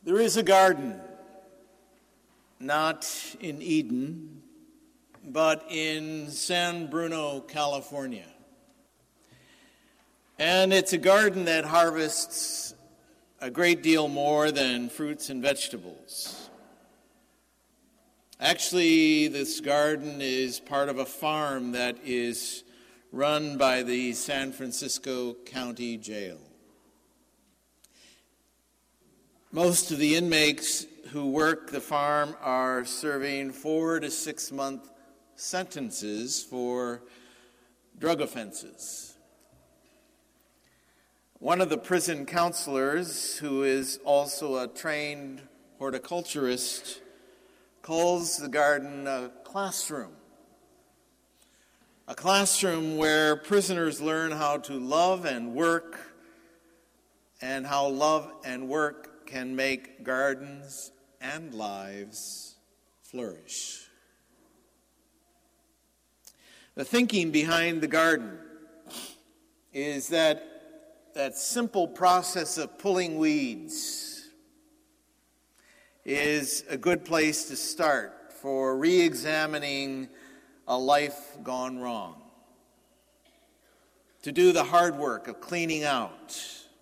There is a garden, not in Eden, but in San Bruno, California. And it's a garden that harvests a great deal more than fruits and vegetables. Actually, this garden is part of a farm that is run by the San Francisco County Jail. Most of the inmates who work the farm are serving 4 to 6 month sentences for drug offenses. One of the prison counselors, who is also a trained horticulturist, calls the garden a classroom. A classroom where prisoners learn how to love and work, and how love and work can make gardens and lives flourish. The thinking behind the garden is that simple process of pulling weeds is a good place to start for re-examining a life gone wrong. To do the hard work of cleaning out.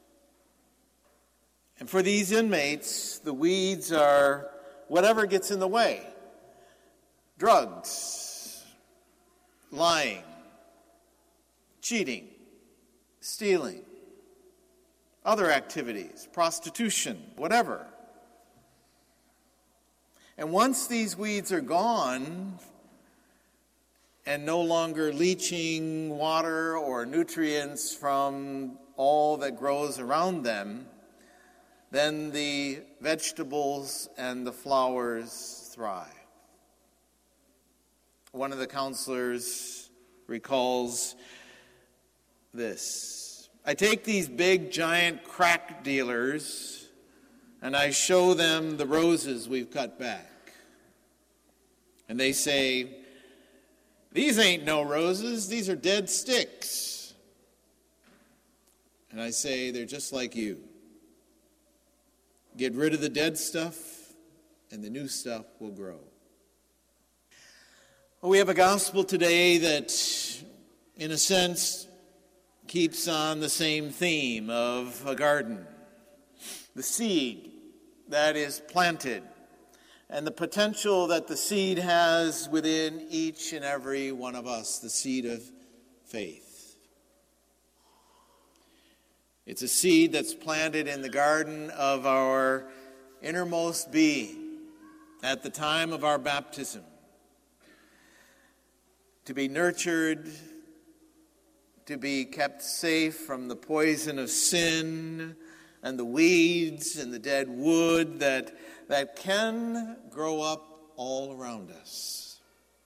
And for these inmates, the weeds are whatever gets in the way. Drugs, lying, cheating, stealing, other activities, prostitution, whatever. And once these weeds are gone and no longer leaching water or nutrients from all that grows around them, then the vegetables and the flowers thrive. One of the counselors recalls this: I take these big, giant crack dealers and I show them the roses we've cut back. And they say, these ain't no roses, these are dead sticks. And I say, they're just like you. Get rid of the dead stuff, and the new stuff will grow. Well, we have a gospel today that, in a sense, keeps on the same theme of a garden. The seed that is planted, and the potential that the seed has within each and every one of us, the seed of faith. It's a seed that's planted in the garden of our innermost being at the time of our baptism, to be nurtured, to be kept safe from the poison of sin and the weeds and the dead wood that can grow up all around us.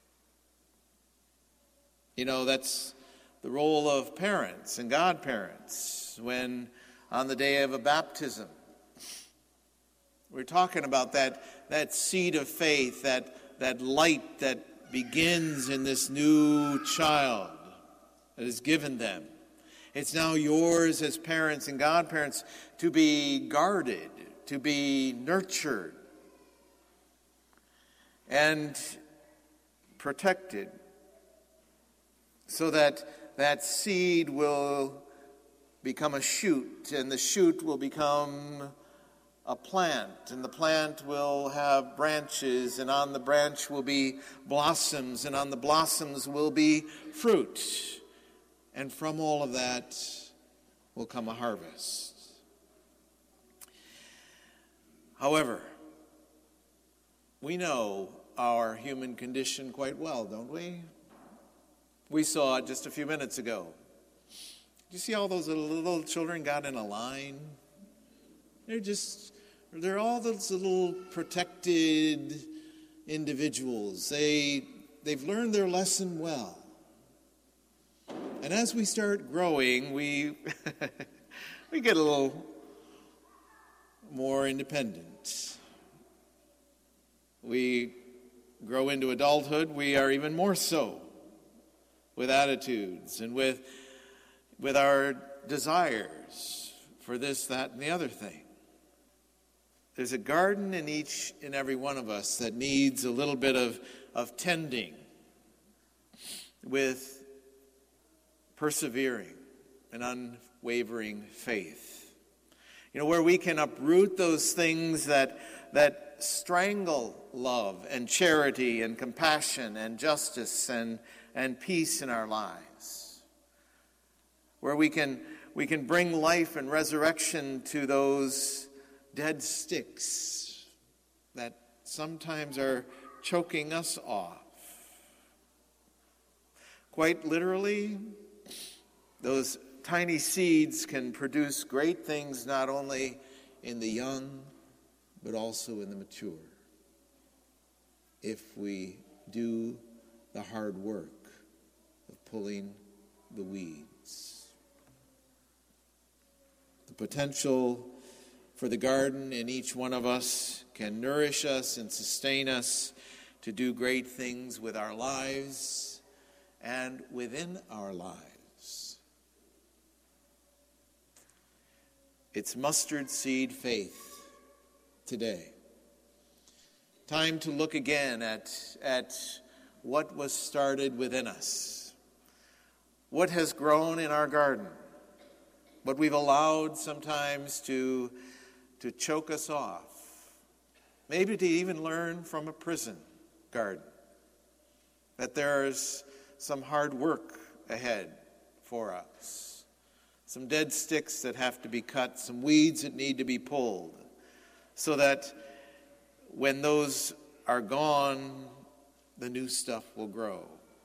You know, that's the role of parents and godparents. When on the day of a baptism, we're talking about that seed of faith, that light that begins in this new child that is given them. It's now yours as parents and godparents to be guarded, to be nurtured, and protected, so that seed will become a shoot, and the shoot will become a plant, and the plant will have branches, and on the branch will be blossoms, and on the blossoms will be fruit. And from all of that will come a harvest. However, we know our human condition quite well, don't we? We saw it just a few minutes ago. Did you see all those little children got in a line? They're all those little protected individuals. They've learned their lesson well. And as we start growing, we get a little more independent. We grow into adulthood, we are even more so, with attitudes and with our desires for this, that, and the other thing. There's a garden in each and every one of us that needs a little bit of tending with persevering and unwavering faith. Where we can uproot those things that strangle love and charity and compassion and justice and peace in our lives. Where we can bring life and resurrection to those dead sticks that sometimes are choking us off. Quite literally, those tiny seeds can produce great things not only in the young, but also in the mature, if we do the hard work of pulling the weeds. The potential for the garden in each one of us can nourish us and sustain us to do great things with our lives and within our lives. It's mustard seed faith today. Time to look again at what was started within us, what has grown in our garden, what we've allowed sometimes to choke us off, maybe to even learn from a prison garden that there's some hard work ahead for us, some dead sticks that have to be cut, some weeds that need to be pulled, so that when those are gone, the new stuff will grow.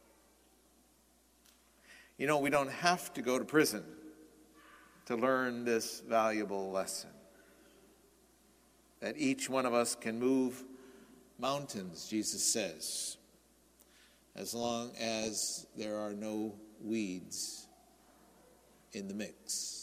We don't have to go to prison to learn this valuable lesson. That each one of us can move mountains, Jesus says, as long as there are no weeds in the mix.